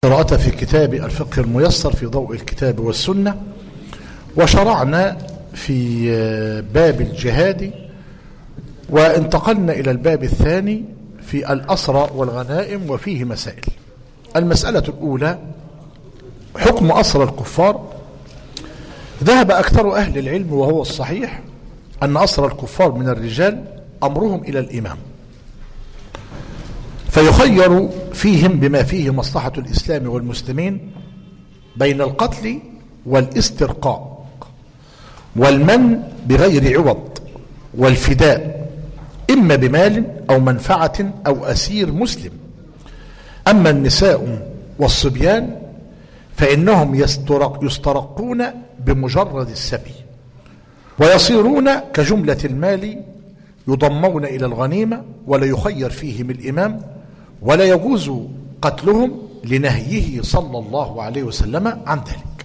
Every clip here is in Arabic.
قراءة في كتاب الفقه الميسر في ضوء الكتاب والسنة، وشرعنا في باب الجهاد، وانتقلنا إلى الباب الثاني في الأسرى والغنائم، وفيه مسائل. المسألة الأولى حكم أسرى الكفار. ذهب أكثر أهل العلم وهو الصحيح أن أسرى الكفار من الرجال أمرهم إلى الإمام، فيخير فيهم بما فيه مصلحة الإسلام والمسلمين بين القتل والاسترقاء والمن بغير عوض والفداء، إما بمال أو منفعة أو أسير مسلم. أما النساء والصبيان فإنهم يسترقون بمجرد السبي، ويصيرون كجملة المال يضمون إلى الغنيمة، ولا يخير فيهم الإمام، ولا يجوز قتلهم لنهيه صلى الله عليه وسلم عن ذلك.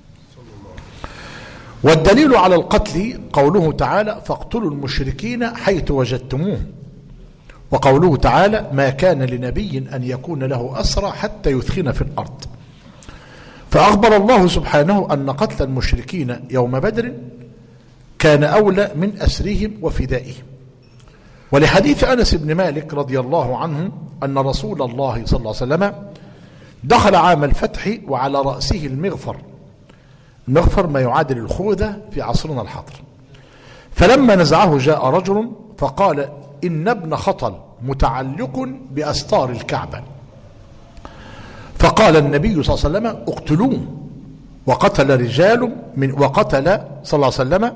والدليل على القتل قوله تعالى: فاقتلوا المشركين حيث وجدتموهم، وقوله تعالى: ما كان لنبي أن يكون له أسرى حتى يثخن في الأرض. فأخبر الله سبحانه أن قتل المشركين يوم بدر كان أولى من أسرهم وفدائهم، ولحديث أنس بن مالك رضي الله عنه أن رسول الله صلى الله عليه وسلم دخل عام الفتح وعلى رأسه المغفر. المغفر ما يعادل الخوذة في عصرنا الحاضر. فلما نزعه جاء رجل فقال: إن ابن خطل متعلق بأستار الكعبة. فقال النبي صلى الله عليه وسلم: اقتلوه. وقتل صلى الله عليه وسلم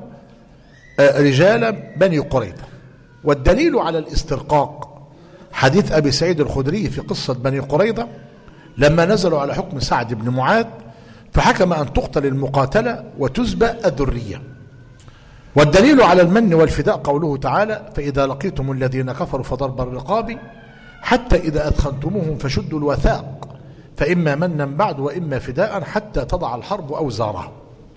رجال بني قريظة. والدليل على الاسترقاق حديث أبي سعيد الخدري في قصة بني قريظة لما نزلوا على حكم سعد بن معاذ، فحكم أن تقتل المقاتلة وتزبى الذرية. والدليل على المن والفداء قوله تعالى: فإذا لقيتم الذين كفروا فضرب الرقاب حتى إذا أثخنتموهم فشدوا الوثاق فإما منا بعد وإما فداء حتى تضع الحرب أوزارها.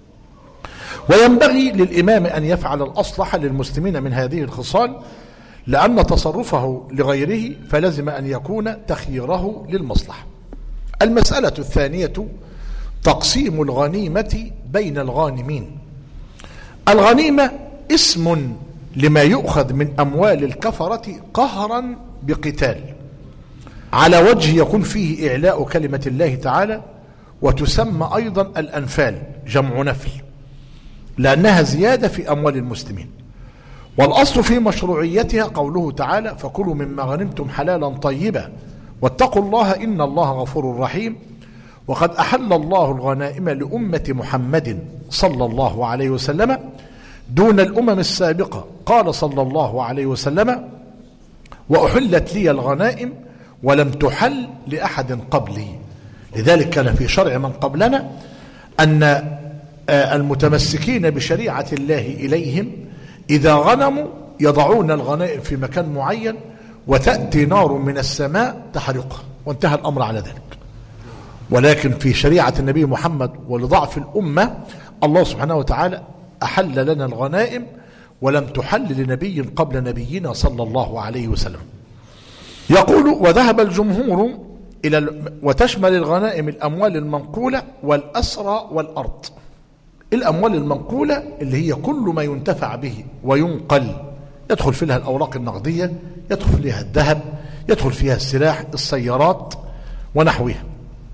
وينبغي للإمام أن يفعل الأصلح للمسلمين من هذه الخصال، لأن تصرفه لغيره فلزم أن يكون تخييره للمصلحة. المسألة الثانية تقسيم الغنيمة بين الغانمين. الغنيمة اسم لما يؤخذ من أموال الكفرة قهرا بقتال على وجه يكون فيه إعلاء كلمة الله تعالى، وتسمى أيضا الأنفال جمع نفل، لأنها زيادة في أموال المسلمين. والأصل في مشروعيتها قوله تعالى: فكلوا مما غنمتم حلالا طيبا واتقوا الله إن الله غفور رحيم. وقد أحل الله الغنائم لأمة محمد صلى الله عليه وسلم دون الأمم السابقة. قال صلى الله عليه وسلم: وأحلت لي الغنائم ولم تحل لأحد قبلي. لذلك كان في شرع من قبلنا أن المتمسكين بشريعة الله إليهم إذا غنموا يضعون الغنائم في مكان معين، وتأتي نار من السماء تحرقها، وانتهى الأمر على ذلك. ولكن في شريعة النبي محمد ولضعف الأمة الله سبحانه وتعالى أحل لنا الغنائم ولم تحل لنبي قبل نبينا صلى الله عليه وسلم. يقول: وذهب الجمهور وتشمل الغنائم الأموال المنقولة والأسرى والأرض. الأموال المنقولة اللي هي كل ما ينتفع به وينقل، يدخل فيها الأوراق النقدية، يدخل فيها الذهب، يدخل فيها السلاح، السيارات ونحوها.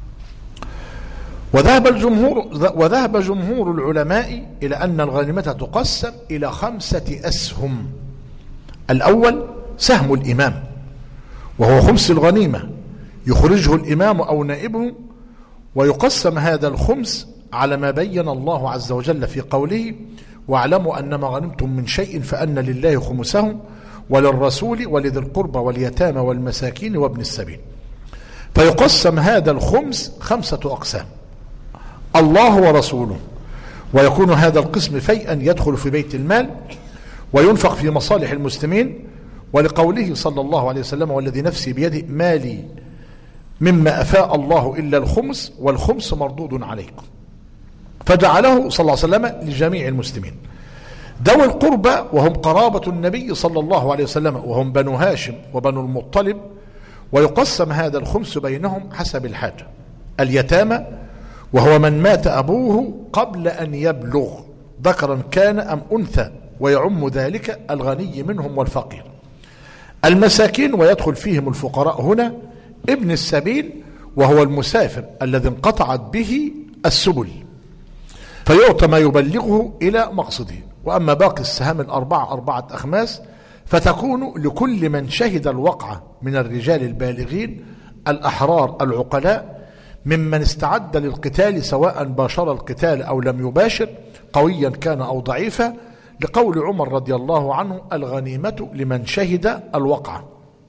وذهب جمهور العلماء إلى أن الغنيمة تقسم إلى 5 أسهم. الأول سهم الإمام، وهو خمس الغنيمة يخرجه الإمام أو نائبه، ويقسم هذا الخمس على ما بين الله عز وجل في قوله: واعلموا أنما غنمتم من شيء فأن لله خمسه وللرسول ولذي القربى واليتامى والمساكين وابن السبيل. فيقسم هذا الخمس 5 أقسام: الله ورسوله، ويكون هذا القسم فيئا يدخل في بيت المال وينفق في مصالح المسلمين، ولقوله صلى الله عليه وسلم: والذي نفسي بيده مالي مما أفاء الله إلا الخمس والخمس مردود عليكم. فجعله صلى الله عليه وسلم لجميع المسلمين. ذوي القربى وهم قرابة النبي صلى الله عليه وسلم، وهم بنو هاشم وبنو المطلب، ويقسم هذا الخمس بينهم حسب الحاجة. اليتامى وهو من مات أبوه قبل أن يبلغ ذكرا كان أم أنثى، ويعم ذلك الغني منهم والفقير. المساكين ويدخل فيهم الفقراء هنا ابن السبيل وهو المسافر الذي انقطعت به السبل، فيعطى ما يبلغه إلى مقصده. وأما باقي السهام الأربعة 4 أخماس فتكون لكل من شهد الوقعة من الرجال البالغين الأحرار العقلاء ممن استعد للقتال سواء باشر القتال أو لم يباشر، قويا كان أو ضعيفا، لقول عمر رضي الله عنه: الغنيمة لمن شهد الوقعة.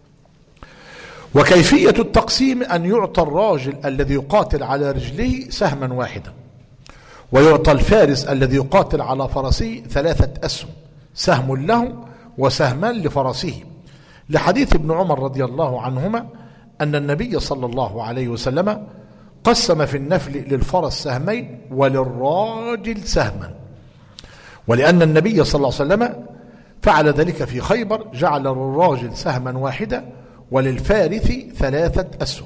وكيفية التقسيم أن يعطى الراجل الذي يقاتل على رجله سهما واحدا، ويعطى الفارس الذي يقاتل على فرسه 3 أسهم، سهم له وسهمان لفرسه، لحديث ابن عمر رضي الله عنهما أن النبي صلى الله عليه وسلم قسم في النفل للفرس سهمين وللراجل سهما، ولأن النبي صلى الله عليه وسلم فعل ذلك في خيبر، جعل للراجل سهما واحدا وللفارس 3 أسهم،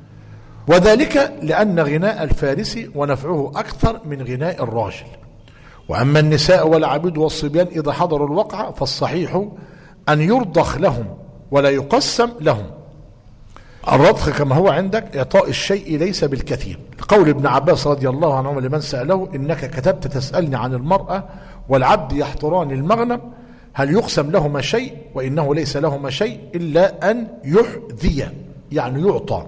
وذلك لأن غناء الفارس ونفعه أكثر من غناء الراجل. وأما النساء والعبيد والصبيان إذا حضروا الوقعة فالصحيح أن يرضخ لهم ولا يقسم لهم. الرضخ كما هو عندك إعطاء الشيء ليس بالكثير، قول ابن عباس رضي الله عنه لمن سأله: إنك كتبت تسألني عن المرأة والعبد يحضران المغنم، هل يقسم لهما شيء؟ وإنه ليس لهما شيء إلا أن يحذي، يعني يعطى.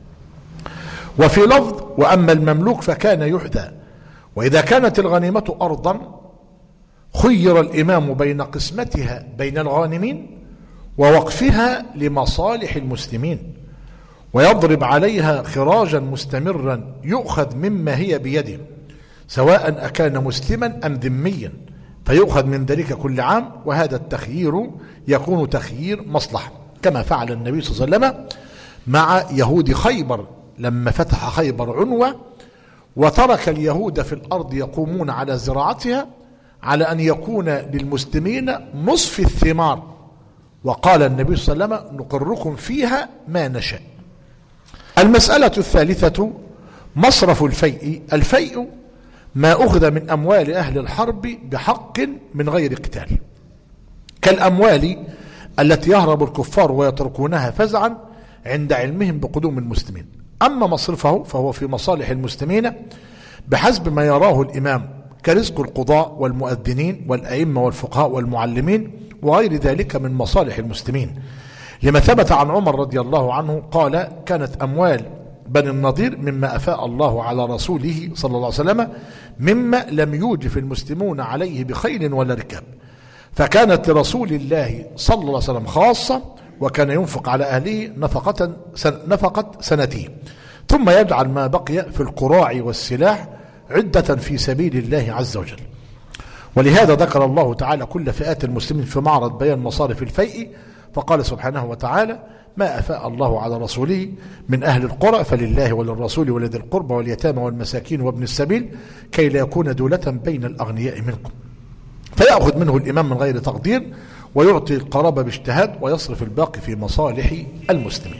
وفي لفظ: وأما المملوك فكان يحذى. وإذا كانت الغنيمة أرضا خير الإمام بين قسمتها بين الغانمين ووقفها لمصالح المسلمين، ويضرب عليها خراجا مستمرا يؤخذ مما هي بيده، سواء أكان مسلما أم ذميا، فيؤخذ من ذلك كل عام. وهذا التخيير يكون تخيير مصلحة، كما فعل النبي صلى الله عليه وسلم مع يهود خيبر لما فتح خيبر عنوة وترك اليهود في الأرض يقومون على زراعتها، على أن يكون للمسلمين نصف الثمار، وقال النبي صلى الله عليه وسلم: نقركم فيها ما نشاء. المسألة الثالثة مصرف الفيء. الفيء ما أخذ من أموال أهل الحرب بحق من غير قتال، كالأموال التي يهرب الكفار ويتركونها فزعا عند علمهم بقدوم المسلمين. أما مصرفه فهو في مصالح المسلمين بحسب ما يراه الإمام، كرزق القضاء والمؤذنين والأئمة والفقهاء والمعلمين وغير ذلك من مصالح المسلمين، لما ثبت عن عمر رضي الله عنه قال: كانت أموال بني النضير مما أفاء الله على رسوله صلى الله عليه وسلم مما لم يوجف المسلمون عليه بخيل ولا ركاب، فكانت لرسول الله صلى الله عليه وسلم خاصة، وكان ينفق على أهله نفقة سنته، ثم يجعل ما بقي في القراع والسلاح عدة في سبيل الله عز وجل. ولهذا ذكر الله تعالى كل فئات المسلمين في معرض بيان مصارف الفيء، فقال سبحانه وتعالى: ما أفاء الله على رسوله من أهل القرى فلله وللرسول ولذي القربى واليتامى والمساكين وابن السبيل كي لا يكون دولة بين الأغنياء منكم، فيأخذ منه الإمام من غير تقدير ويعطي القرابة باجتهاد ويصرف الباقي في مصالح المسلمين.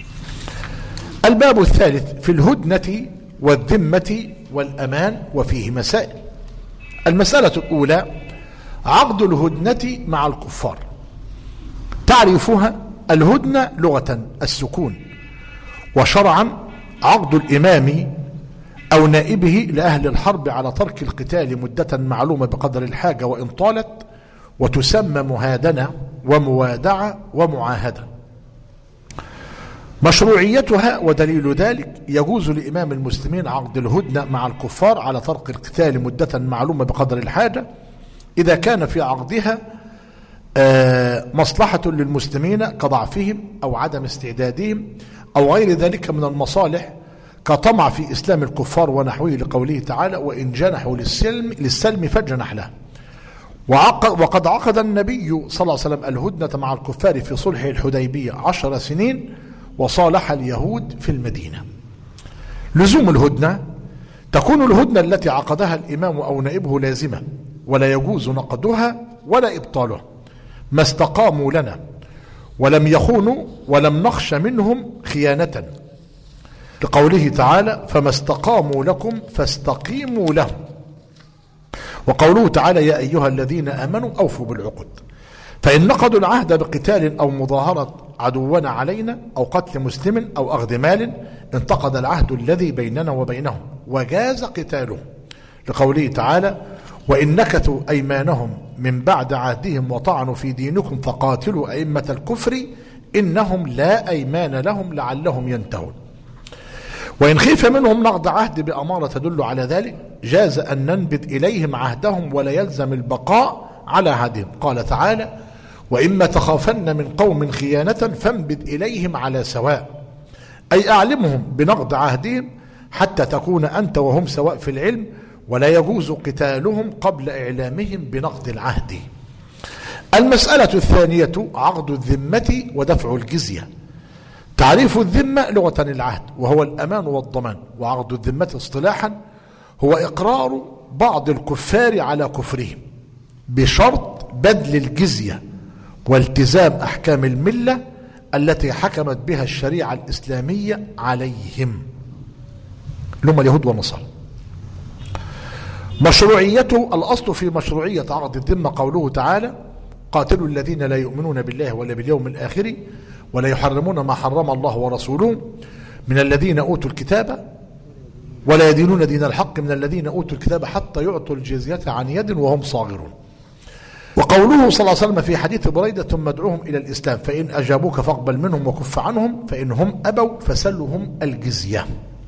الباب الثالث في الهدنة والذمة والأمان، وفيه مسائل. المسألة الأولى عقد الهدنة مع الكفار. تعريفها: الهدنة لغة السكون، وشرعا عقد الإمام أو نائبه لأهل الحرب على ترك القتال مدة معلومة بقدر الحاجة وإن طالت، وتسمى مهادنة وموادعة ومعاهدة. مشروعيتها ودليل ذلك: يجوز لإمام المسلمين عقد الهدنة مع الكفار على ترك القتال مدة معلومة بقدر الحاجة إذا كان في عقدها مصلحة للمسلمين كضعفهم أو عدم استعدادهم أو غير ذلك من المصالح، كطمع في إسلام الكفار ونحوه، لقوله تعالى: وإن جنحوا للسلم فاجنح له. وقد عقد النبي صلى الله عليه وسلم الهدنة مع الكفار في صلح الحديبية 10 سنين، وصالح اليهود في المدينة. لزوم الهدنة: تكون الهدنة التي عقدها الإمام أو نائبه لازمة، ولا يجوز نقضها ولا إبطالها ما استقاموا لنا ولم يخونوا ولم نخش منهم خيانة. لقوله تعالى فما استقاموا لكم فاستقيموا لهم. وقوله تعالى يا أيها الذين آمنوا أوفوا بالعقود. فإن نقضوا العهد بقتال أو مظاهرة عدونا علينا أو قتل مسلم أو أخذ مال انتقض العهد الذي بيننا وبينهم وجاز قتالهم، لقوله تعالى وإن نكثوا أيمانهم من بعد عهدهم وطعنوا في دينكم فقاتلوا أئمة الكفر إنهم لا أيمان لهم لعلهم ينتهون. وإن خيف منهم نقض عهد بأمارة تدل على ذلك جاز أن ننبذ إليهم عهدهم ولا يلزم البقاء على عهدهم. قال تعالى وإما تخافن من قوم خيانة فانبذ إليهم على سواء، أي أعلمهم بنقض عهدهم حتى تكون أنت وهم سواء في العلم، ولا يجوز قتالهم قبل إعلامهم بنقض العهد. المسألة الثانية عقد الذمة ودفع الجزية. تعريف الذمة لغة العهد وهو الأمان والضمان، وعقد الذمة اصطلاحا هو إقرار بعض الكفار على كفرهم بشرط بذل الجزية والتزام أحكام الملة التي حكمت بها الشريعة الإسلامية عليهم، لهم اليهود والنصارى. مشروعيته الأصل في مشروعية عقد الذمة قوله تعالى قاتلوا الذين لا يؤمنون بالله ولا باليوم الآخر ولا يحرمون ما حرم الله ورسوله من الذين أوتوا الكتاب ولا يدينون دين الحق من الذين أوتوا الكتاب حتى يعطوا الجزية عن يد وهم صاغرون. وقوله صلى الله عليه وسلم في حديث بريدة ثم ادعوهم إلى الإسلام فإن أجابوك فاقبل منهم وكف عنهم فإن هم أبوا فسلهم الجزية.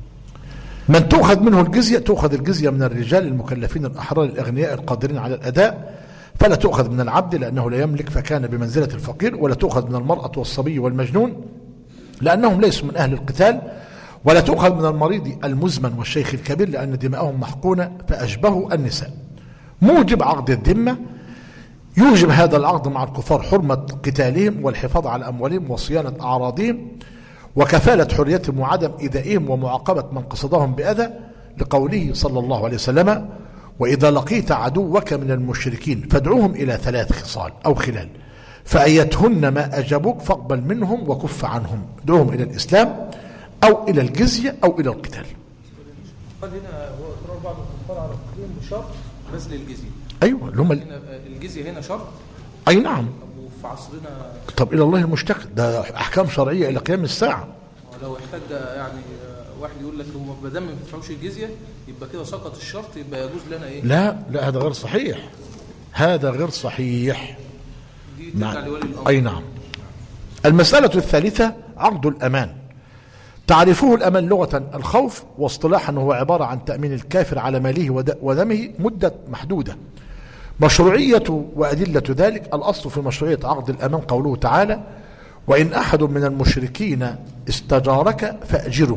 من تؤخذ منه الجزية تؤخذ الجزية من الرجال المكلفين الأحرار الأغنياء القادرين على الأداء، فلا تؤخذ من العبد لأنه لا يملك فكان بمنزلة الفقير، ولا تؤخذ من المرأة والصبي والمجنون لأنهم ليسوا من أهل القتال، ولا تؤخذ من المريض المزمن والشيخ الكبير لأن دماءهم محقونة فأشبهوا النساء. موجب عقد الذمة يوجب هذا العقد مع الكفار حرمة قتالهم والحفاظ على أموالهم وصيانة أعراضهم وكفالة حريتهم وعدم إيذائهم ومعاقبة من قصدهم بأذى، لقوله صلى الله عليه وسلم وإذا لقيت عدوك من المشركين فادعوهم إلى 3 خصال أو خلال فأيتهن ما أجابوك فاقبل منهم وكف عنهم، ادعوهم إلى الإسلام أو إلى الجزية أو إلى القتال. قال هنا هو إقرار بعض الكفار على كفرهم بشرط بذل الجزية. أيوة اللي هم الجزية هنا شرط. أي نعم. وفي عصرنا طب إلى الله المشتكى، ده أحكام شرعية إلى قيام الساعة. ولو احتاج يعني واحد يقول لك هو ما دام ما بيدفعوش الجزية يبقى كده سقط الشرط، يبقى يجوز لنا إيه؟ لا هذا غير صحيح، هذا غير صحيح. دي ترجع لولي الأمر. أي نعم. المسألة الثالثة عقد الأمان. تعرفوه الأمان لغة الخوف، واصطلاحا هو عبارة عن تأمين الكافر على ماله ودمه مدة محدودة. مشروعية وأدلة ذلك الأصل في مشروعية عقد الأمان قوله تعالى وإن أحد من المشركين استجارك فأجره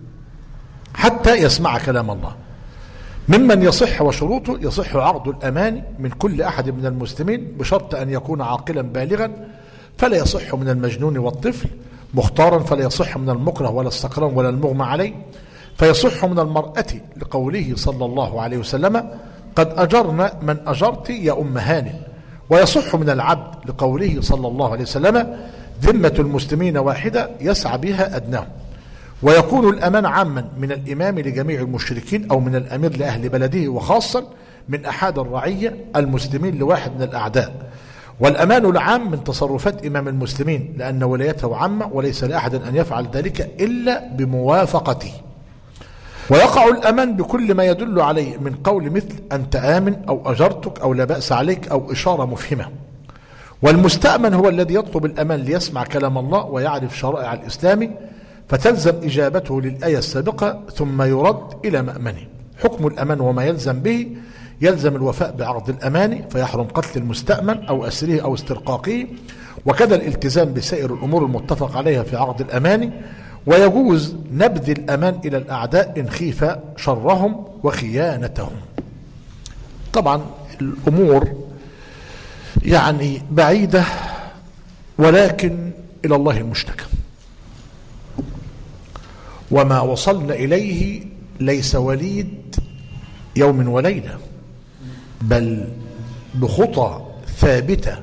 حتى يسمع كلام الله. ممن يصح وشروطه يصح عقد الأمان من كل أحد من المسلمين بشرط أن يكون عاقلا بالغا، فلا يصح من المجنون والطفل، مختارا فلا يصح من المكره ولا السكران ولا المغمى عليه، فيصح من المرأة لقوله صلى الله عليه وسلم قد أجرنا من أجرت يا أم هانئ، ويصح من العبد لقوله صلى الله عليه وسلم ذمة المسلمين واحدة يسعى بها أدناهم. ويكون الأمان عاما من الإمام لجميع المشركين أو من الأمير لأهل بلده، وخاصا من أحد الرعية المسلمين لواحد من الأعداء. والأمان العام من تصرفات إمام المسلمين لأن ولايته عامة وليس لأحد أن يفعل ذلك إلا بموافقته. ويقع الأمان بكل ما يدل عليه من قول مثل أنت آمن أو أجرتك أو لا بأس عليك أو إشارة مفهمة. والمستأمن هو الذي يطلب الأمان ليسمع كلام الله ويعرف شرائع الإسلام، فتلزم إجابته للآية السابقة ثم يرد إلى مأمنه. حكم الأمان وما يلزم به يلزم الوفاء بعقد الأمان، فيحرم قتل المستأمن أو أسره أو استرقاقه، وكذا الالتزام بسائر الأمور المتفق عليها في عقد الأمان. ويجوز نبذ الأمان إلى الأعداء إن خيف شرهم وخيانتهم. طبعا الأمور يعني بعيدة ولكن إلى الله المشتكى، وما وصلنا إليه ليس وليد يوم وليلة، بل بخطى ثابتة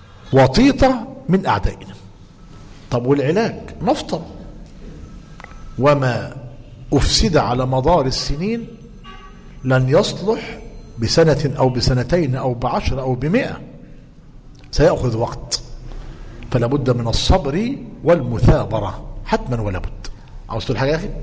وطيطة من أعدائنا. طب والعلاج؟ نفطر وما أفسد على مدار السنين لن يصلح بسنة أو بسنتين أو ب10 أو ب100، سيأخذ وقت، فلا بد من الصبر والمثابرة حتما ولا بد. عاوز تقول حاجة يا أخي؟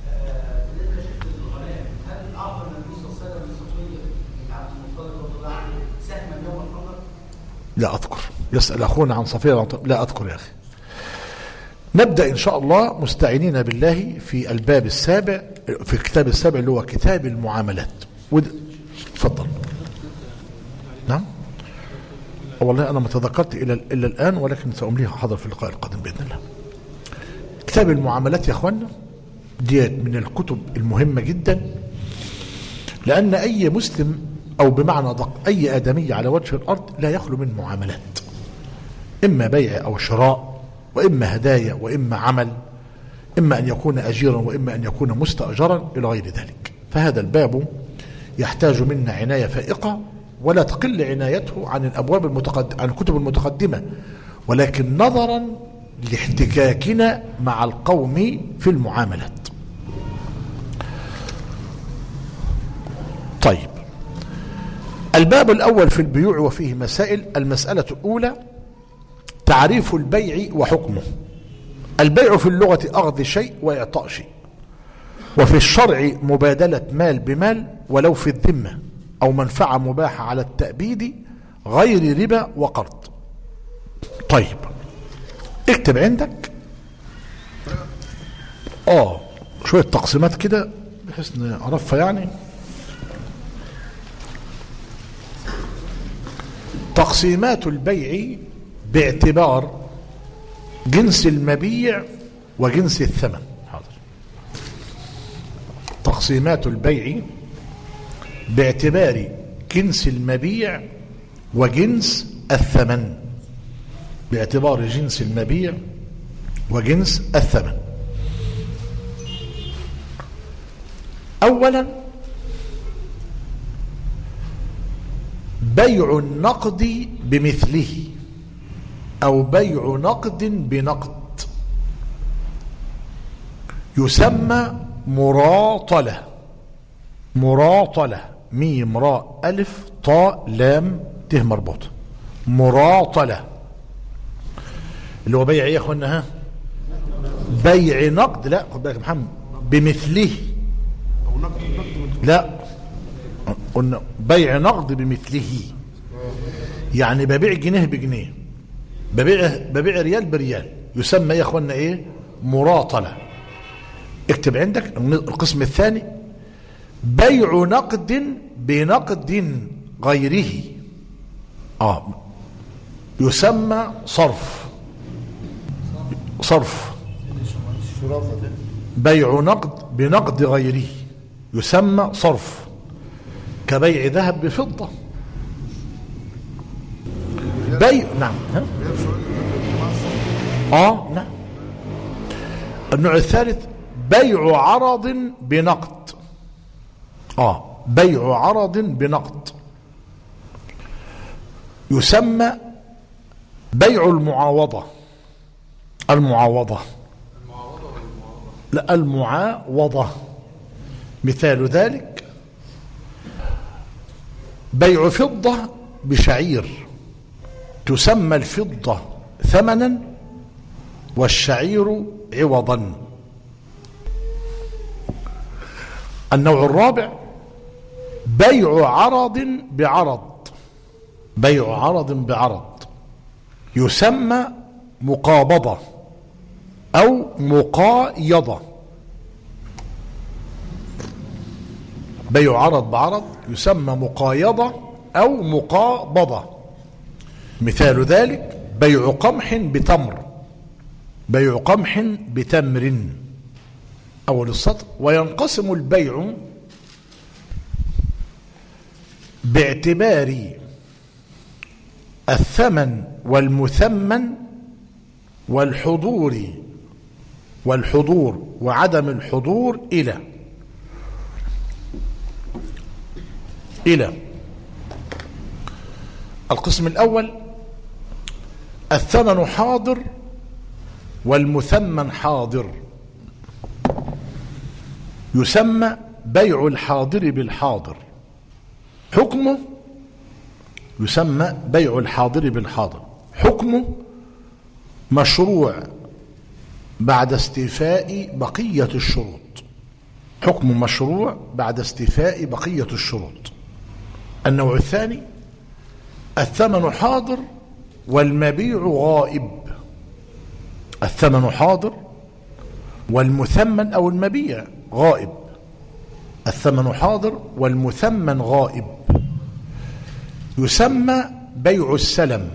لا أذكر. يسأل أخونا عن صفية، لا أذكر يا أخي. نبدأ إن شاء الله مستعينين بالله في الباب السابع، في الكتاب السابع اللي هو كتاب المعاملات. تفضل. نعم. والله أنا ما تذكرت إلا الآن، ولكن سأمليها حاضر في اللقاء القادم بإذن الله. كتاب المعاملات يا أخوانا ديت من الكتب المهمة جدا، لأن أي مسلم أو بمعنى دق أي آدمي على وجه الأرض لا يخلو من معاملات، إما بيع أو شراء، وإما هدايا، وإما عمل، إما أن يكون أجيرا وإما أن يكون مستأجرا إلى غير ذلك. فهذا الباب يحتاج منا عناية فائقة، ولا تقل عنايته عن عن الكتب المتقدمة، ولكن نظرا لاحتكاكنا مع القوم في المعاملات. طيب، الباب الأول في البيوع وفيه مسائل. المسألة الأولى تعريف البيع وحكمه. البيع في اللغة أخذ شيء وإعطاء شيء، وفي الشرع مبادلة مال بمال ولو في الذمة، أو منفعة مباحة على التأبيد غير ربا وقرض. طيب، اكتب عندك شوية تقسيمات كده بحيث نعرفها. يعني تقسيمات البيع باعتبار جنس المبيع وجنس الثمن. حاضر. تقسيمات البيع باعتبار جنس المبيع وجنس الثمن. باعتبار جنس المبيع وجنس الثمن. أولا، بيع النقد بمثله أو بيع نقد بنقد يسمى مراطلة. مراطلة، ميم راء ألف طاء لام ت مربوطة. مراطلة اللي هو بيع ايه يا اخوانا؟ بيع نقد. لا خد بالك يا محمد، بمثله. لا، قلنا بيع نقد بمثله، يعني ببيع جنيه بجنيه، ببيع ريال بريال، يسمى ايه يا اخوانا؟ ايه؟ مراطلة. اكتب عندك القسم الثاني، بيع نقد بنقد غيره يسمى صرف. صرف. بيع نقد بنقد غيره يسمى صرف، كبيع ذهب بفضة. بيع نعم نعم. النوع الثالث بيع عرض بنقد. بيع عرض بنقد يسمى بيع المعاوضة. المعاوضة لا، المعاوضة. مثال ذلك بيع فضة بشعير، تسمى الفضة ثمنا والشعير عوضا. النوع الرابع بيع عرض بعرض. بيع عرض بعرض يسمى مقابضة أو مقايضة. بيع عرض بعرض يسمى مقايضة أو مقابضة. مثال ذلك بيع قمح بتمر. بيع قمح بتمر. أول السطر. وينقسم البيع باعتبار الثمن والمثمن والحضور وعدم الحضور إلى القسم الأول الثمن حاضر والمثمن حاضر. يسمى بيع الحاضر بالحاضر. حكمه يسمى بيع الحاضر بالحاضر. حكمه مشروع بعد استيفاء بقية الشروط. حكمه مشروع بعد استيفاء بقية الشروط. النوع الثاني الثمن حاضر والمبيع غائب. الثمن حاضر والمثمن أو المبيع غائب. الثمن حاضر والمثمن غائب. يسمى بيع السلم.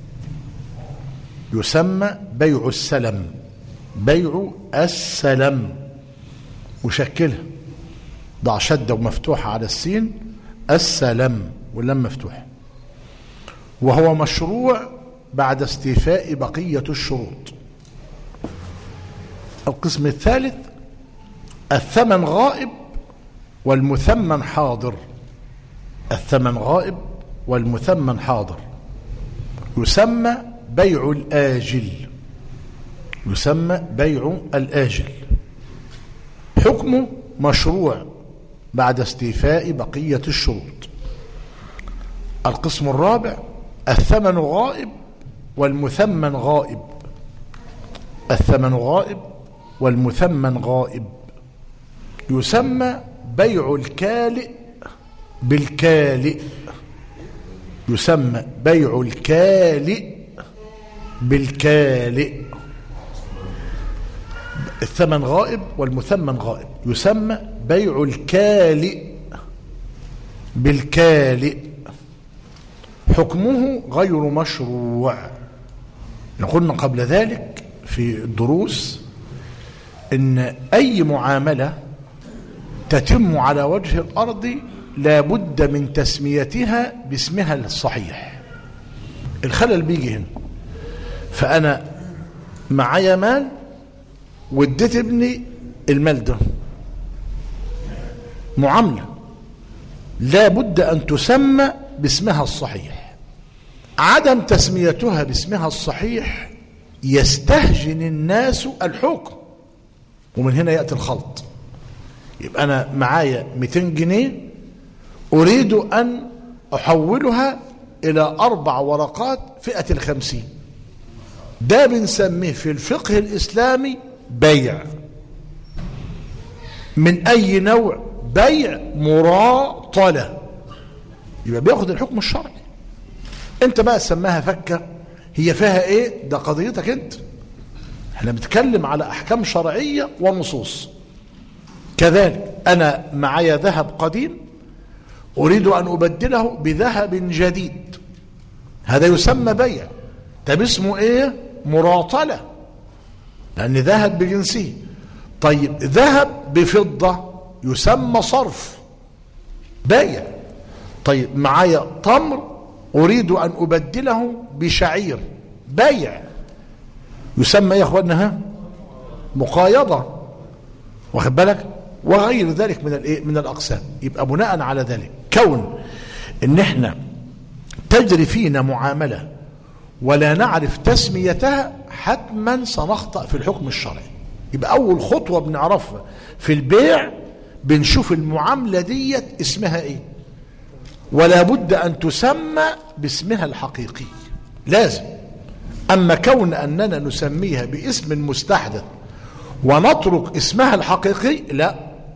يسمى بيع السلم. بيع السلم. وشكلها ضع شدة ومفتوحة على السين، السلم واللم مفتوحة. وهو مشروع بعد استيفاء بقية الشروط. القسم الثالث الثمن غائب والمثمن حاضر. الثمن غائب والمثمن حاضر. يسمى بيع الآجل. يسمى بيع الآجل. حكمه مشروع بعد استيفاء بقية الشروط. القسم الرابع الثمن غائب والمثمن غائب. الثمن غائب والمثمن غائب. يسمى بيع الكالئ بالكالئ. يسمى بيع الكالئ بالكالئ. الثمن غائب والمثمن غائب. يسمى بيع الكالئ بالكالئ. حكمه غير مشروع. قلنا قبل ذلك في الدروس ان اي معاملة تتم على وجه الارض لا بد من تسميتها باسمها الصحيح. الخلل بيجي هنا. فانا معايا مال واديت ابني المال ده، معاملة لا بد ان تسمى باسمها الصحيح. عدم تسميتها باسمها الصحيح يستهجن الناس الحكم، ومن هنا يأتي الخلط. يبقى أنا معايا 200 جنيه أريد أن أحولها إلى 4 ورقات فئة 50، ده بنسميه في الفقه الإسلامي بيع. من أي نوع؟ بيع مراطلة، يبقى بياخد الحكم الشرعي. انت بقى سماها فكة، هي فيها ايه؟ ده قضيتك انت. احنا بنتكلم على احكام شرعية ونصوص. كذلك انا معايا ذهب قديم اريد ان ابدله بذهب جديد، هذا يسمى بيع. طب اسمه ايه؟ مراطلة، لان ذهب بجنسه. طيب ذهب بفضة يسمى صرف، بيع. طيب معايا تمر أريد أن أبدله بشعير، بيع. يسمى يا أخواننا مقايضة، واخد بالك؟ وغير ذلك من الأقسام. يبقى بناء على ذلك كون إن احنا تجري فينا معاملة ولا نعرف تسميتها حتما سنخطأ في الحكم الشرعي. يبقى أول خطوة بنعرفها في البيع بنشوف المعاملة ديت اسمها إيه، ولا بد أن تسمى باسمها الحقيقي، لازم. أما كون أننا نسميها باسم مستحدث ونترك اسمها الحقيقي، لا،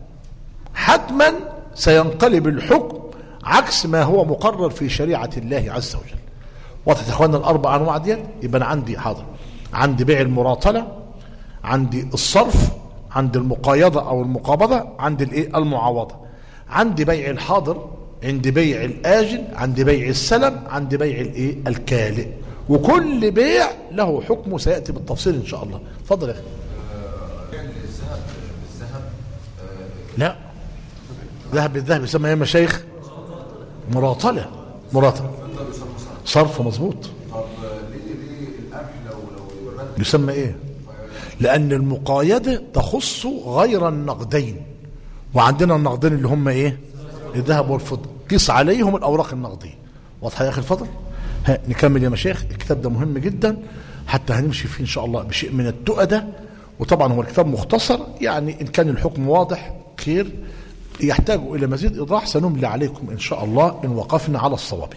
حتما سينقلب الحكم عكس ما هو مقرر في شريعة الله عز وجل. وضحت يا اخوانا الأربع أنواع ديت؟ يبقى أنا عندي حاضر، عندي بيع المراطلة، عندي الصرف، عندي المقايضة أو المقابضة، عندي المعاوضة، عندي بيع الحاضر، عندي بيع الآجل، عندي بيع السلم، عندي بيع الكالئ. وكل بيع له حكمه سيأتي بالتفصيل إن شاء الله. اتفضل يا أخي. يعني الذهب بالذهب؟ لا، ذهب بالذهب يسمى يا مشايخ مراطلة. مراطلة صرف، مظبوط. طب ليه القمح لو الرد يسمى ايه؟ لأن المقايضة تخص غير النقدين، وعندنا النقدين اللي هم ايه؟ الذهب والفضة، قيس عليهم الأوراق النقدية. واضحة يا أخي الفضل؟ نكمل يا مشايخ. الكتاب ده مهم جدا، حتى هنمشي فيه إن شاء الله بشيء من التؤدة. وطبعا هو الكتاب مختصر، يعني إن كان الحكم واضح خير يحتاج إلى مزيد إيضاح سنملي عليكم إن شاء الله إن وقفنا على الصواب.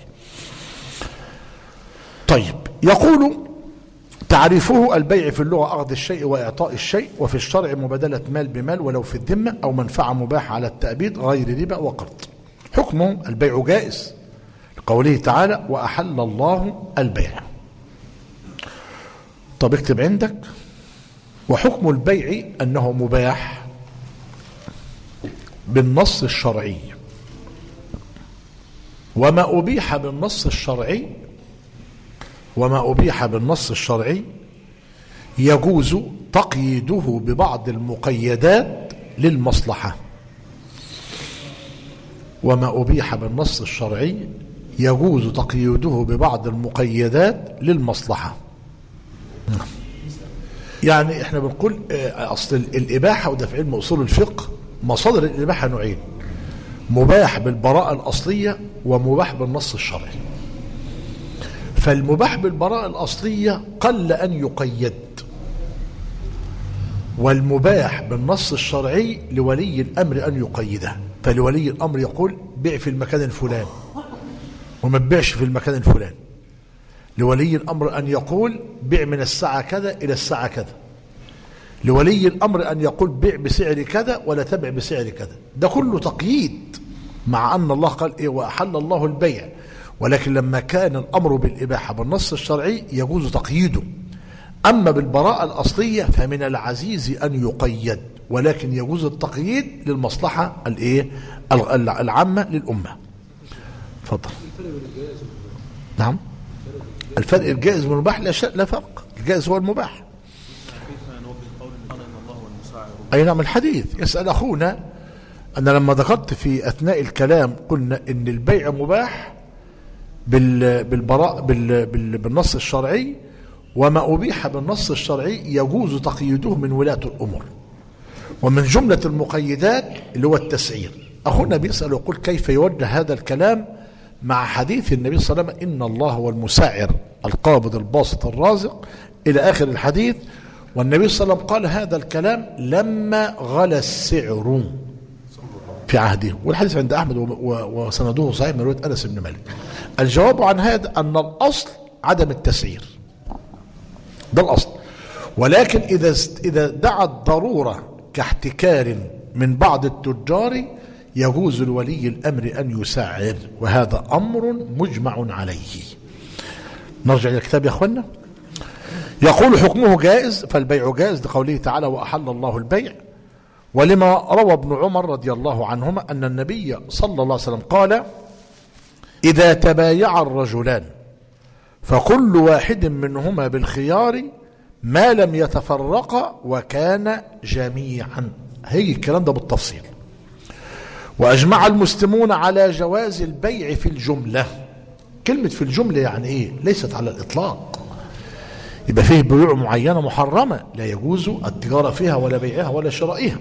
طيب، يقول تعريفه: البيع في اللغة أخذ الشيء وإعطاء الشيء، وفي الشرع مبادلة مال بمال ولو في الذمة، أو منفعة مباحة على التأبيد غير ربا وقرض. حكمه: البيع جائز لقوله تعالى: وأحل الله البيع. طب اكتب عندك: وحكم البيع أنه مباح بالنص الشرعي، وما أبيح بالنص الشرعي يجوز تقييده ببعض المقيدات للمصلحة. وما أبيح بالنص الشرعي يجوز تقييده ببعض المقيدات للمصلحة. يعني احنا بنقول أصل الإباحة، وده في علم أصول الفقه مصادر الإباحة نوعين: مباح بالبراءة الأصلية ومباح بالنص الشرعي. فالمباح بالبراءة الأصلية قل أن يقيد، والمباح بالنص الشرعي لولي الأمر أن يقيده. فلولي الأمر يقول: بيع في المكان الفلاني وما تبيعش في المكان الفلاني. لولي الأمر أن يقول: بيع من الساعة كذا إلى الساعة كذا. لولي الأمر أن يقول: بيع بسعر كذا ولا تبع بسعر كذا. ده كله تقييد، مع أن الله قال إيه؟ وأحل الله البيع. ولكن لما كان الأمر بالإباحة بالنص الشرعي يجوز تقييده. أما بالبراءة الأصلية فمن العزيز أن يقيد، ولكن يجوز التقييد للمصلحة العامة للأمة. تفضل. نعم، الفرق الجائز من المباح لا فرق. الجائز هو المباح. أي نعم. الحديث يسأل أخونا أن لما ذكرت في أثناء الكلام قلنا إن البيع مباح بالنص الشرعي، وما أبيح بالنص الشرعي يجوز تقييده من ولاة الأمور. ومن جملة المقيدات اللي هو التسعير. أخونا بيسأل ويقول: كيف يوجه هذا الكلام مع حديث النبي صلى الله عليه وسلم: إن الله هو المسعر القابض الباسط الرازق إلى آخر الحديث. والنبي صلى الله عليه وسلم قال هذا الكلام لما غلى السعر في عهده، والحديث عند أحمد وسنده صحيح من رواية أنس بن مالك. الجواب عن هذا أن الأصل عدم التسعير، ده الأصل. ولكن إذا دعت ضرورة كاحتكار من بعض التجار يجوز لولي الأمر أن يسعر، وهذا أمر مجمع عليه. نرجع إلى الكتاب يا أخوانا. يقول: حكمه جائز، فالبيع جائز لقوله تعالى: وأحل الله البيع. ولما روى ابن عمر رضي الله عنهما أن النبي صلى الله عليه وسلم قال: إذا تبايع الرجلان فكل واحد منهما بالخيار ما لم يتفرقا وكان جميعا. هيجي الكلام ده بالتفصيل. وأجمع المسلمون على جواز البيع في الجملة. كلمة في الجملة يعني إيه؟ ليست على الإطلاق. يبقى فيه بيوع معينة محرمة لا يجوز التجارة فيها ولا بيعها ولا شرائها.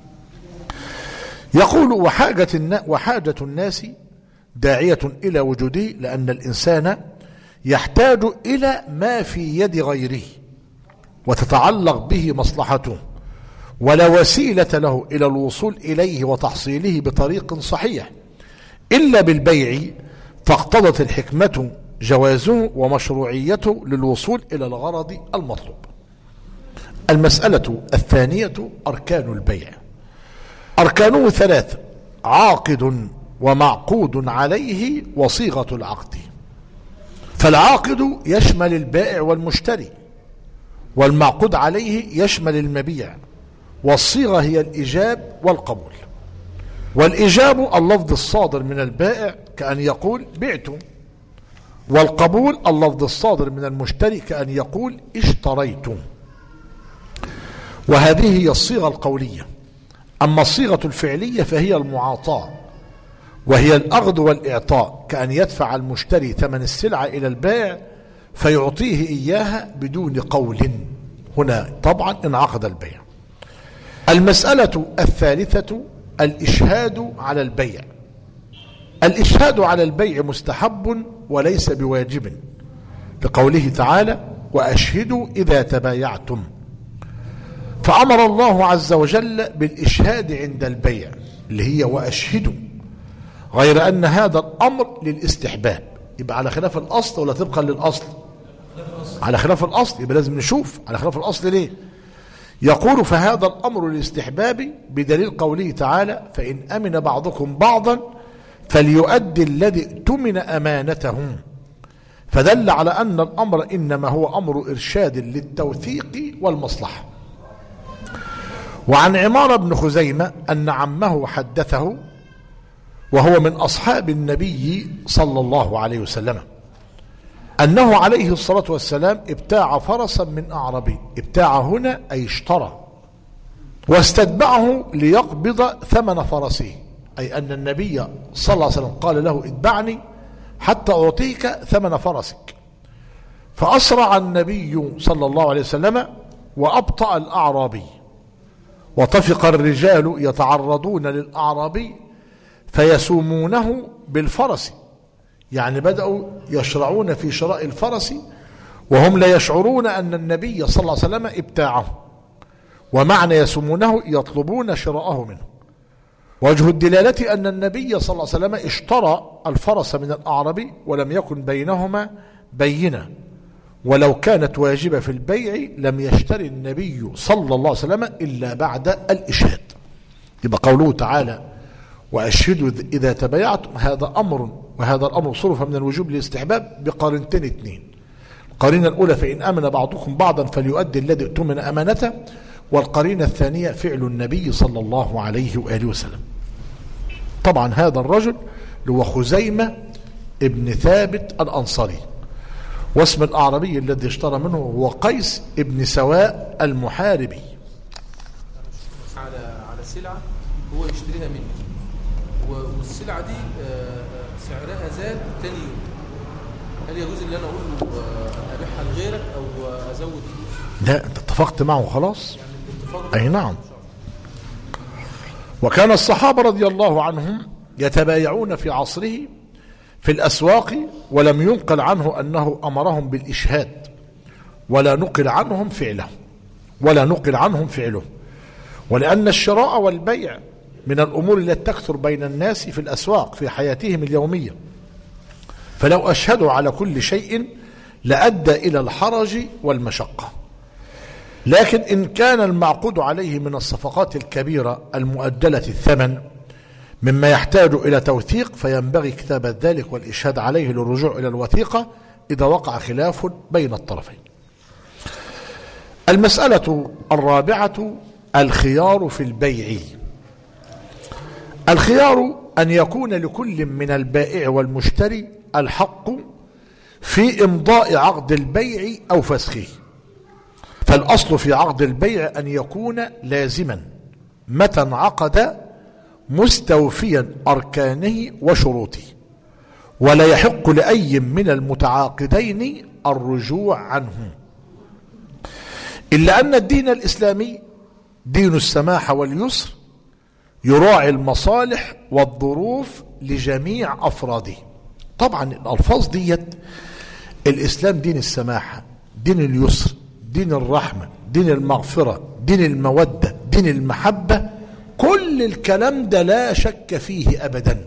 يقول: وحاجة الناس داعية إلى وجوده، لأن الإنسان يحتاج إلى ما في يد غيره وتتعلق به مصلحته، ولا وسيلة له إلى الوصول إليه وتحصيله بطريق صحيح إلا بالبيع، فاقتضت الحكمة جوازه ومشروعيته للوصول إلى الغرض المطلوب. المسألة الثانية: أركان البيع. أركانه 3: عاقد ومعقود عليه وصيغة العقد. فالعاقد يشمل البائع والمشتري، والمعقود عليه يشمل المبيع، والصيغة هي الإيجاب والقبول. والإيجاب اللفظ الصادر من البائع كأن يقول بعت، والقبول اللفظ الصادر من المشتري كأن يقول اشتريت. وهذه هي الصيغة القولية. أما الصيغة الفعلية فهي المعاطاة، وهي الأخذ والإعطاء، كأن يدفع المشتري ثمن السلعة إلى البائع فيعطيه إياها بدون قول. هنا طبعا انعقد البيع. المسألة الثالثة: الإشهاد على البيع. الإشهاد على البيع مستحب وليس بواجب، لقوله تعالى: وأشهدوا إذا تبايعتم. فأمر الله عز وجل بالإشهاد عند البيع اللي هي وأشهدوا، غير أن هذا الأمر للاستحباب. يبقى على خلاف الأصل ولا طبقا للأصل؟ على خلاف الأصل. يبقى لازم نشوف على خلاف الأصل ليه. يقول فهذا الأمر للاستحباب بدليل قوله تعالى فإن أمن بعضكم بعضا فليؤدي الذي اؤتمن أمانته، فدل على أن الأمر إنما هو أمر إرشاد للتوثيق والمصلحة. وعن عمار بن خزيمة أن عمه حدثه وهو من أصحاب النبي صلى الله عليه وسلم أنه عليه الصلاة والسلام ابتاع فرسا من أعرابي. ابتاع هنا أي اشترى، واستتبعه ليقبض ثمن فرسه، أي أن النبي صلى الله عليه وسلم قال له اتبعني حتى أعطيك ثمن فرسك. فأسرع النبي صلى الله عليه وسلم وأبطأ الأعرابي، وطفق الرجال يتعرضون للأعرابي فيسومونه بالفرس، يعني بدأوا يشرعون في شراء الفرس وهم لا يشعرون أن النبي صلى الله عليه وسلم ابتاعه، ومعنى يسومونه يطلبون شراءه منه. وجه الدلالة أن النبي صلى الله عليه وسلم اشترى الفرس من الأعرابي ولم يكن بينهما بينة، ولو كانت واجبة في البيع لم يشتري النبي صلى الله عليه وسلم إلا بعد الإشهاد. يبقى قوله تعالى وأشهدوا إذا تبايعتم هذا أمر، وهذا الأمر صرف من الوجوب للاستحباب بقارنتين اثنين. القرينة الأولى فإن أمن بعضكم بعضا فليؤدي الذي اؤتمن أمانته، والقرينة الثانية فعل النبي صلى الله عليه وآله وسلم. طبعا هذا الرجل هو خزيمة ابن ثابت الأنصاري، واسم الأعرابي الذي اشترى منه هو قيس ابن سواء المحاربي. على سلعة هو يشتريها منه، والسلعة دي سعرها زاد تاني يوم، هل يجوز ان انا اقول له ابيعها لغيرك او ازود فلوس؟ لا، انت اتفقت معه خلاص. يعني اي نعم. وكان الصحابة رضي الله عنهم يتبايعون في عصره في الأسواق، ولم ينقل عنه أنه أمرهم بالإشهاد، ولا نقل عنهم فعله، ولأن الشراء والبيع من الأمور التي تكثر بين الناس في الأسواق في حياتهم اليومية، فلو أشهدوا على كل شيء لأدى إلى الحرج والمشقة. لكن إن كان المعقود عليه من الصفقات الكبيرة المؤجلة الثمن مما يحتاج إلى توثيق، فينبغي كتابة ذلك والإشهاد عليه للرجوع إلى الوثيقة إذا وقع خلاف بين الطرفين. المسألة الرابعة الخيار في البيع. الخيار أن يكون لكل من البائع والمشتري الحق في إمضاء عقد البيع أو فسخه. فالأصل في عقد البيع أن يكون لازما متى انعقد مستوفيا أركانه وشروطه، ولا يحق لأي من المتعاقدين الرجوع عنه، إلا أن الدين الإسلامي دين السماحة واليسر، يراعي المصالح والظروف لجميع أفراده. طبعا الألفاظ ديت، الإسلام دين السماحة، دين اليسر، دين الرحمة، دين المغفرة، دين المودة، دين المحبة، كل الكلام ده لا شك فيه أبدا،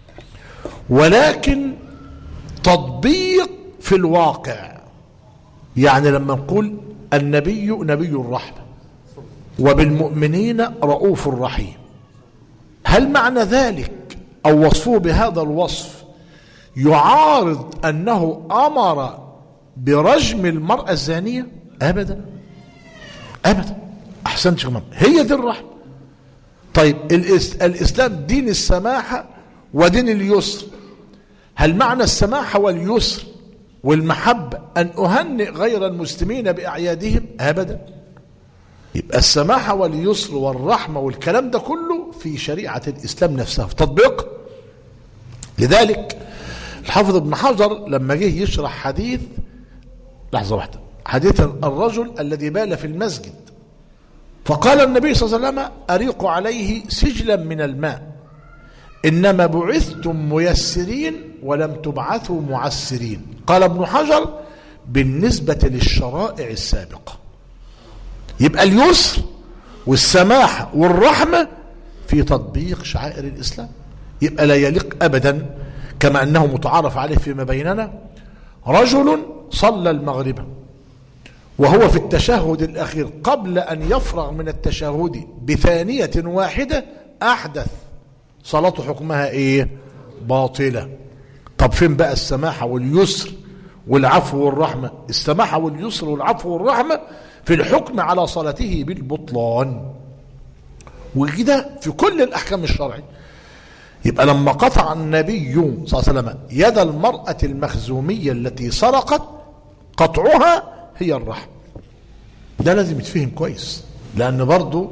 ولكن تطبيق في الواقع. يعني لما نقول النبي نبي الرحمة وبالمؤمنين رؤوف رحيم، هل معنى ذلك أو وصفه بهذا الوصف يعارض أنه أمر برجم المرأة الزانية؟ أبدا أبدا. أحسنت شيخ محمد، هي دي الرحمة. طيب الإسلام دين السماحة ودين اليسر، هل معنى السماحة واليسر والمحبة أن أهنئ غير المسلمين بأعيادهم؟ أبدا. يبقى السماحة واليسر والرحمة والكلام ده كله في شريعة الإسلام نفسها في تطبيق. لذلك الحافظ ابن حجر لما جه يشرح حديث، لحظة واحدة، حديث الرجل الذي بال في المسجد، فقال النبي صلى الله عليه وسلم أريقوا عليه سجلا من الماء، إنما بعثتم ميسرين ولم تبعثوا معسرين. قال ابن حجر بالنسبة للشرائع السابقة، يبقى اليسر والسماح والرحمة في تطبيق شعائر الإسلام. يبقى لا يليق أبدا كما أنه متعارف عليه فيما بيننا رجل صلى المغرب وهو في التشهد الأخير قبل أن يفرغ من التشهد بثانية واحدة أحدث، صلاته حكمها إيه؟ باطلة. طب فين بقى السماحة واليسر والعفو والرحمة؟ السماحة واليسر والعفو والرحمة في الحكم على صلاته بالبطلان، وكده في كل الأحكام الشرعية. يبقى لما قطع النبي صلى الله عليه وسلم يد المرأة المخزومية التي سرقت قطعها هي الرحمة. ده لازم يتفهم كويس، لأن برضو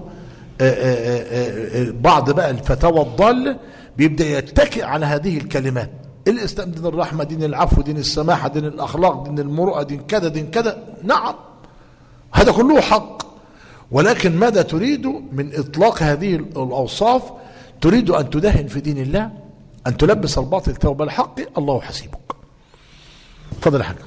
بعض بقى الفتاوى الضالة بيبدأ يتكئ على هذه الكلمات. الإسلام دين الرحمة، دين العفو، دين السماحة، دين الأخلاق، دين المروءة، دين كذا دين كذا. نعم هذا كله حق، ولكن ماذا تريد من إطلاق هذه الأوصاف؟ تريد أن تدهن في دين الله، أن تلبس الباطل ثوب الحق. الله حسيبك. تفضل يا حاج.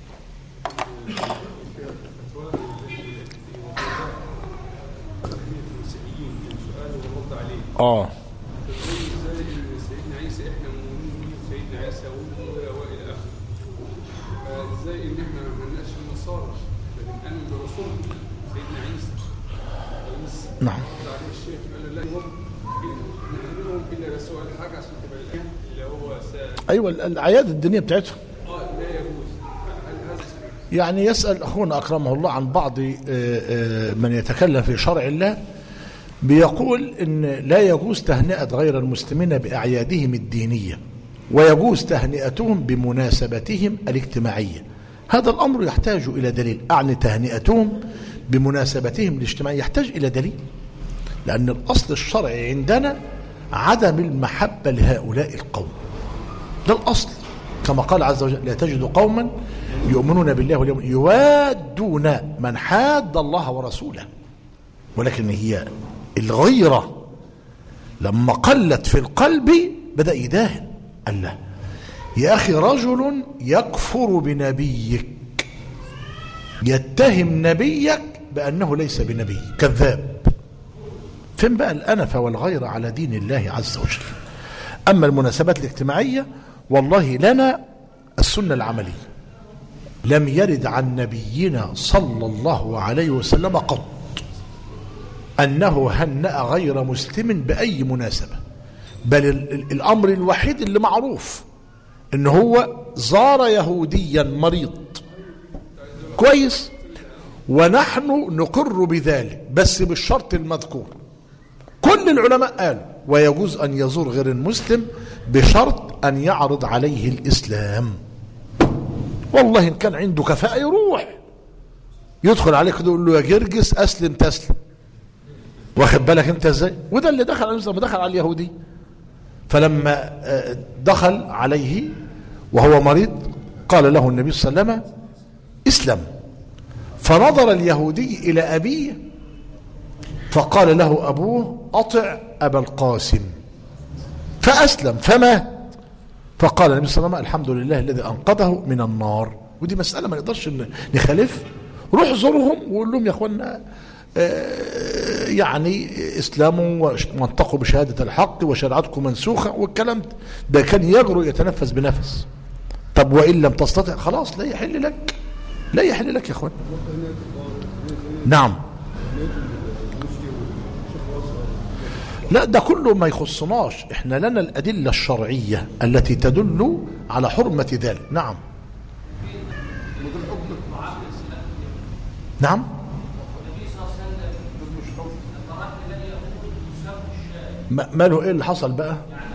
سيدنا عيسى احنا مؤمنين سيدنا عيسى والى اخره، ازاي ان احنا ما نقاش النصارى لكن نؤمن برسول سيدنا عيسى؟ نعم. الشيخ قال لا هم نؤمنهم الا بس سؤال حاجه عشان تبقى الايه اللي هو ايوه الاعياد الدينيه بتاعتهم لا يجوز. يعني يسأل أخونا أكرمه الله عن بعض من يتكلم في شرع الله، بيقول إن لا يجوز تهنئة غير المسلمين بأعيادهم الدينية، ويجوز تهنئتهم بمناسبتهم الاجتماعية. هذا الأمر يحتاج إلى دليل. أعني تهنئتهم بمناسبتهم الاجتماعية يحتاج إلى دليل، لأن الأصل الشرعي عندنا عدم المحبة لهؤلاء القوم. ده الأصل، كما قال عز وجل: لا تجد قوما يؤمنون بالله واليوم يوادون من حاد الله ورسوله. ولكن هي الغيرة لما قلت في القلب بدأ يداهن. الله يا أخي، رجل يكفر بنبيك، يتهم نبيك بأنه ليس بنبي، كذاب. فين بقى الأنفة والغيرة على دين الله عز وجل؟ أما المناسبات الاجتماعية والله لنا السنة العملية، لم يرد عن نبينا صلى الله عليه وسلم قط أنه هنأ غير مسلم بأي مناسبة، بل الأمر الوحيد اللي معروف إن هو زار يهوديا مريض كويس، ونحن نقر بذلك بس بالشرط المذكور. كل العلماء قالوا ويجوز أن يزور غير المسلم بشرط أن يعرض عليه الإسلام. والله إن كان عنده كفاءة يروح يدخل عليك يقول له: يا جرجس أسلم تسلم. واخد بالك أنت إزاي؟ وده اللي دخل على الإسلام، دخل على اليهودي. فلما دخل عليه وهو مريض قال له النبي صلى الله عليه وسلم: اسلم. فنظر اليهودي إلى أبيه فقال له أبوه: أطع أبا القاسم. فأسلم فمات. فقال النبي صلى الله عليه وسلم: الحمد لله الذي أنقذه من النار. ودي مسألة ما نقدرش نخالف. روح زورهم وقول لهم: يا أخوانا يعني اسلاموا وانطقوا بشهادة الحق وشريعتكم منسوخة، والكلام ده كان يجرؤ يتنفس بنفس. طب وإن لم تستطع خلاص لا يحل لك، لا يحل لك يا أخوان. نعم. لا ده كله ما يخصناش، احنا لنا الأدلة الشرعية التي تدل على حرمة ذلك. نعم. نعم. ماله ايه اللي حصل بقى؟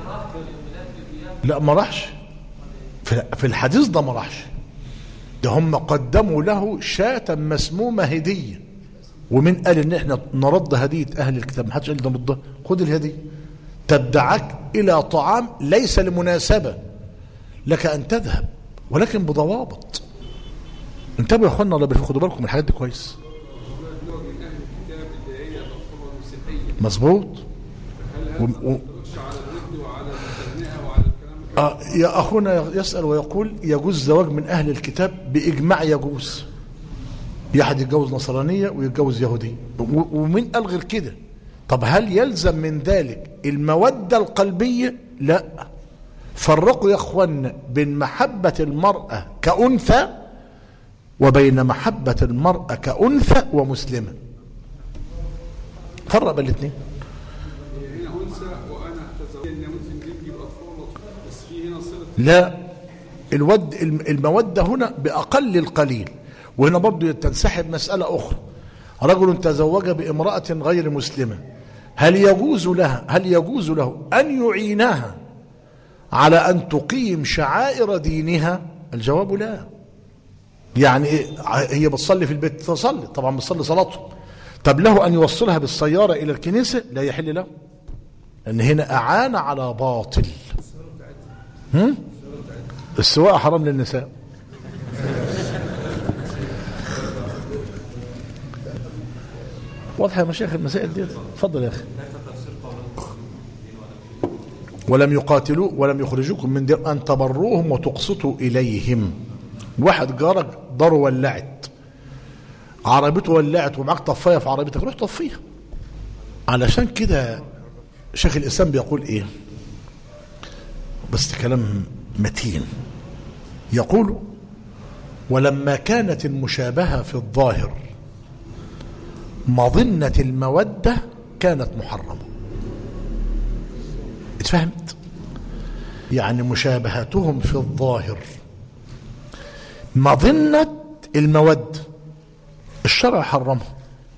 لا ما راحش في الحديث ده، ما راحش. ده هم قدموا له شاة مسمومة هدية. ومن قال ان احنا نرد هدية اهل الكتاب؟ ما حدش قال نردها. خد الهدية، تدعك الى طعام ليس لمناسبة لك ان تذهب، ولكن بضوابط. انتبهوا يا اخوانا، ولا خدوا بالكم من الحاجات دي كويس. مظبوط. يا أخونا يسأل ويقول: يجوز زواج من أهل الكتاب؟ بإجماع يجوز. يحد يتجوز نصرانية ويتجوز يهودية، ومين قال غير كده؟ طب هل يلزم من ذلك المودة القلبية؟ لا. فرقوا يا اخوانا بين محبة المرأة كأنثى وبين محبة المرأة كأنثى ومسلمة. فرق بين الاثنين. هنا أنثى وأنا أتزوج إن ممكن تجيب أطفال، بس في هنا صلة. لا، المودة هنا بأقل القليل. وهنا برضو تنسحب مسألة أخرى. رجل تزوج بامرأة غير مسلمة، هل يجوز له أن يعينها على أن تقيم شعائر دينها؟ الجواب لا. يعني هي بتصلي في البيت، تصلي طبعا، بتصلي صلاته. طب له أن يوصلها بالسيارة إلى الكنيسة؟ لا يحل له، لأن هنا أعان على باطل. السواقة حرام للنساء. واضحة يا مشايخ المسائل دي؟ اتفضل يا أخي. ولم يقاتلوا ولم يخرجوكم من دير أن تبروهم وتقسطوا إليهم. واحد جارك داره ولعت، عربيته ولعت ومعاك طفاية في عربيتك، روح طفيها. علشان كده شيخ الإسلام بيقول إيه؟ بس كلام متين. يقول: ولما كانت المشابهة في الظاهر مظنة المودة كانت محرمة. اتفهمت؟ يعني مشابهتهم في الظاهر مظنة المودة، الشرع حرمها.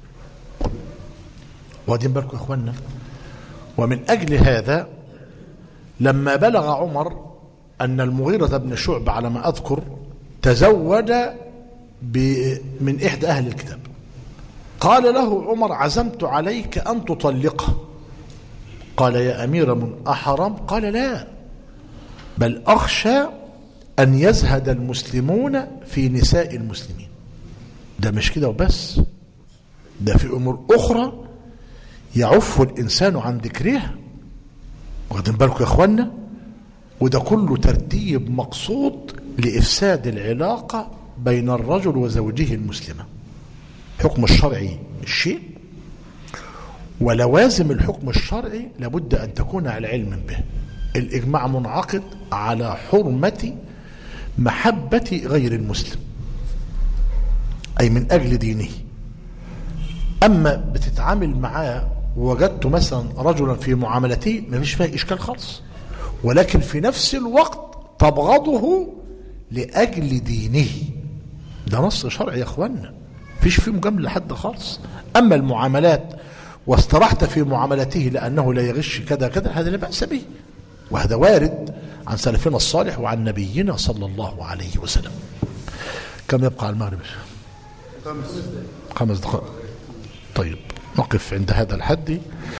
واخدين بالكم يا اخوانا؟ ومن اجل هذا لما بلغ عمر ان المغيرة بن شعبة على ما اذكر تزوج من احدى اهل الكتاب، قال له عمر: عزمت عليك ان تطلقها. قال: يا امير من احرم؟ قال: لا، بل اخشى ان يزهد المسلمون في نساء المسلمين. ده مش كده وبس، ده في امور اخرى يعف الانسان عن ذكرها. واخدين بالكم يا اخوانا؟ وده كله ترتيب مقصود لافساد العلاقه بين الرجل وزوجه المسلمه. حكم الشرعي شيء، ولوازم الحكم الشرعي لابد ان تكون على علم به. الاجماع منعقد على حرمه محبه غير المسلم، اي من اجل دينه. اما بتتعامل معاه ووجدت مثلا رجلا في معاملته ما فيش فيها اشكال خالص، ولكن في نفس الوقت تبغضه لاجل دينه، ده نص شرعي يا اخوانا، فيش فيه مجامله لحد خالص. اما المعاملات واسترحت في معاملته لانه لا يغش كذا كذا، هذا لا باس به، وهذا وارد عن سلفنا الصالح وعن نبينا صلى الله عليه وسلم. كم يبقى على المغرب؟ 5 دقائق. طيب نقف عند هذا الحد.